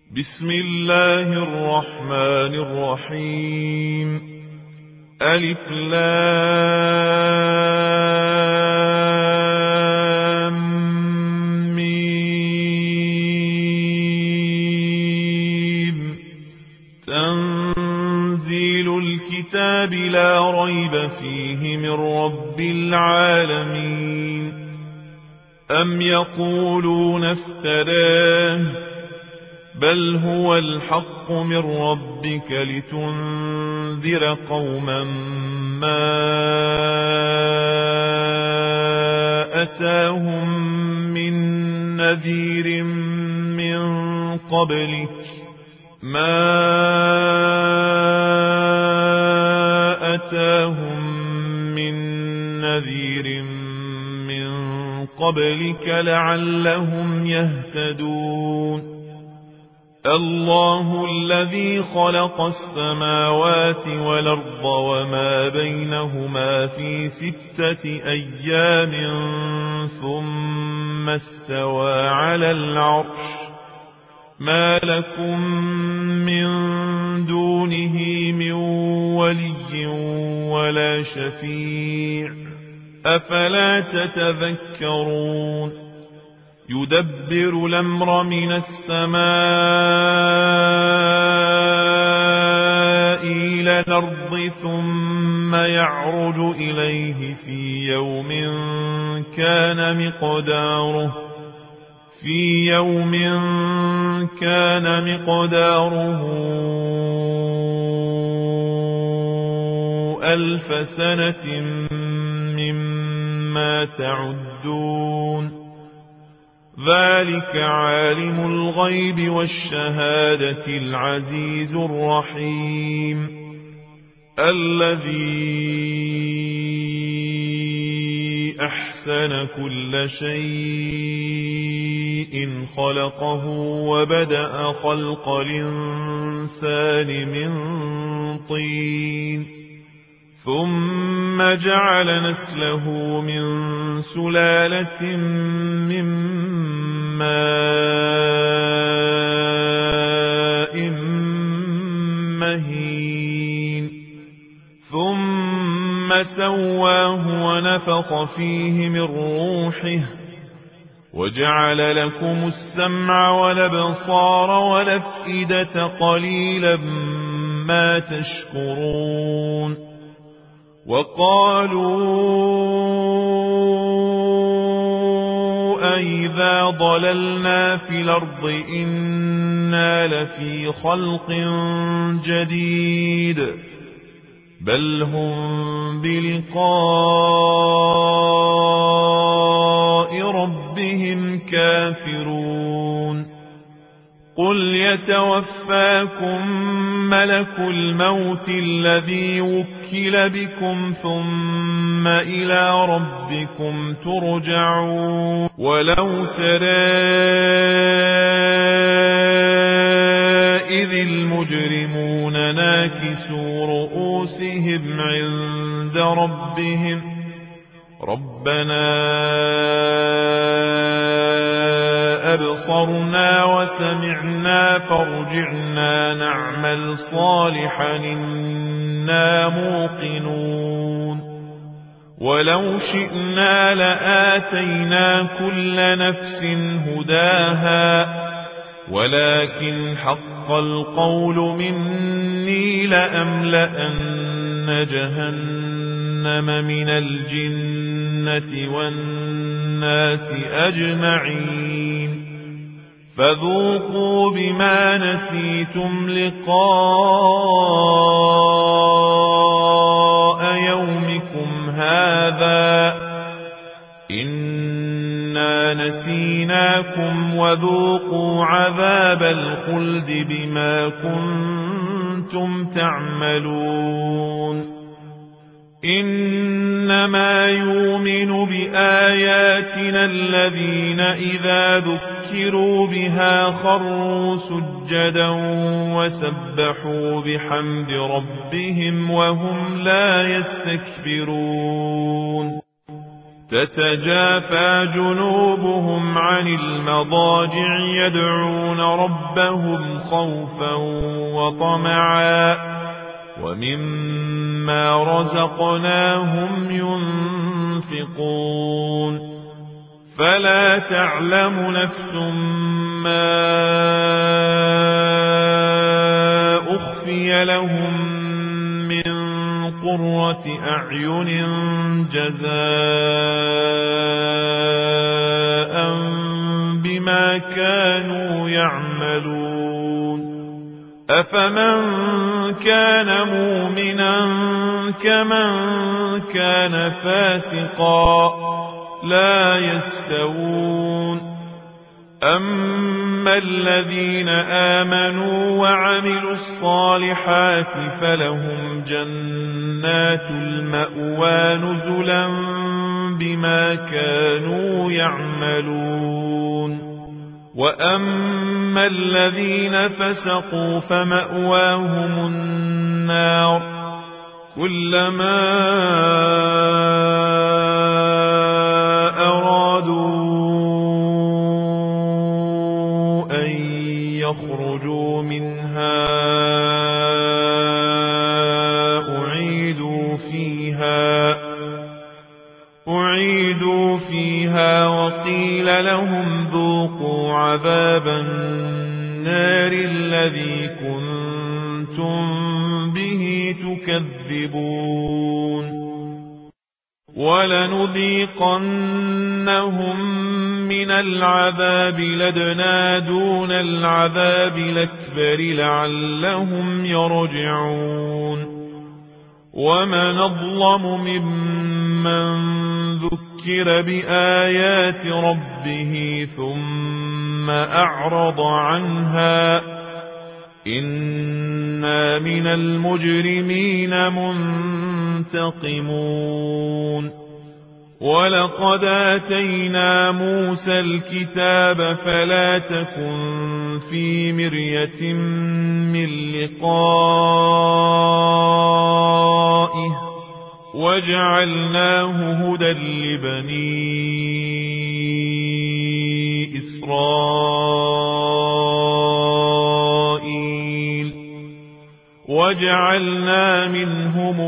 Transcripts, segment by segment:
بسم الله الرحمن الرحيم. ألف لام ميم. تنزيل الكتاب لا ريب فيه من رب العالمين. أم يقولون افتراه بل هو الحق من ربك لتنذر قوما ما أتاهم من نذير من قبلك لعلهم يهتدون. الله الذي خلق السماوات والأرض وما بينهما في 6 أيام ثم استوى على العرش. ما لكم من دونه من ولي ولا شفيع أفلا تتذكرون. يدبر الأمر من السماء إلى الأرض ثم يعرج إليه في يوم كان مقداره 1000 سنة مما تعدون. ذلك عالم الغيب والشهادة العزيز الرحيم. الذي أحسن كل شيء خلقه وبدأ خلق الإنسان من طين ثم جعل نسله من سلالة من ماء مهين ثم سواه ونفخ فيه من روحه وجعل لكم السمع والأبصار والأفئدة قليلا ما تشكرون. وقالوا أئذا ضللنا في الأرض إنا لفي خلق جديد بل هم بلقاء ربهم كافرون. قل يتوفاكم ملك الموت الذي وكل بكم ثم إلى ربكم ترجعون. ولو ترى إذ المجرمون ناكسوا رؤوسهم عند ربهم ربنا أبصرنا وسمعنا فارجعنا نعمل صالحا إنا موقنون. ولو شئنا لآتينا كل نفس هداها ولكن حق القول مني لأملأن جهنم من الجنة والناس أجمعين. فذوقوا بما نسيتم لقاء يومكم هذا إنا نسيناكم وذوقوا عذاب الخلد بما كنتم تعملون. إنما يؤمن بآياتنا الذين إذا ذكروا بها خروا سجدا وسبحوا بحمد ربهم وهم لا يستكبرون. تتجافى جنوبهم عن المضاجع يدعون ربهم خوفا وطمعا ومما رزقناهم ينفقون فلا تعلم نفس ما أخفي لهم من قرة أعين جزاء بما كانوا يعملون أفمن كان مؤمنا كمن كان فاسقا لا يستوون أما الذين آمنوا وعملوا الصالحات فلهم جنات المأوى نزلا بما كانوا يعملون وأما الذين فسقوا فمأواهم النار كلما أرادوا أن يخرجوا منها أعيدوا فيها وقيل لهم ذوقوا عذاب النار الذي كنتم به تكذبون ولنذيقنهم من العذاب لدنا دون العذاب الأكبر لعلهم يرجعون ومن أظلم ممن ذكر بآيات ربه ثم أعرض عنها إنا من المجرمين منتقمون ولقد آتينا موسى الكتاب فلا تكن في مرية من لقائه وجعلناه هدى لبني إسرائيل وجعلنا منهم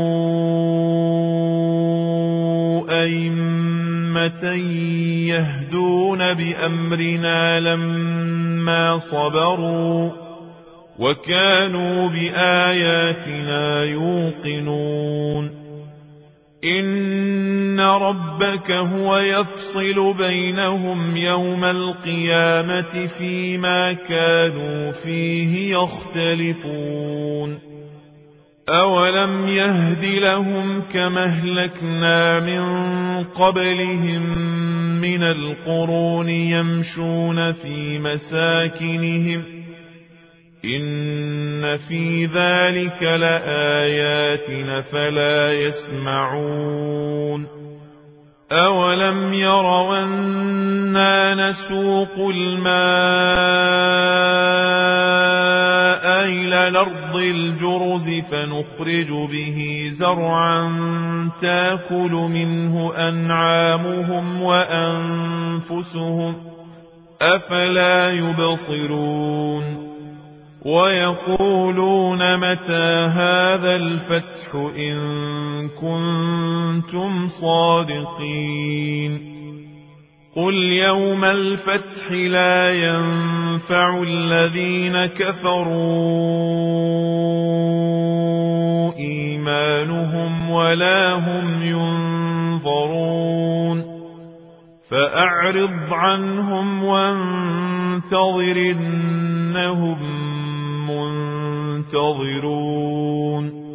أئمة يهدون بأمرنا لما صبروا وكانوا بآياتنا يوقنون إن ربك هو يفصل بينهم يوم القيامة فيما كانوا فيه يختلفون أولم يهد لهم كما أهلكنا من قبلهم من القرون يمشون في مساكنهم إن في ذلك لآيات فلا يسمعون أولم يروا أنا نسوق الماء إلى الأرض الجرز فنخرج به زرعا تأكل منه أنعامهم وأنفسهم أفلا يبصرون ويقولون متى هذا الفتح إن كنتم صادقين قل يوم الفتح لا ينفع الذين كفروا إيمانهم ولا هم ينظرون فأعرض عنهم وانتظر إنهم منتظرون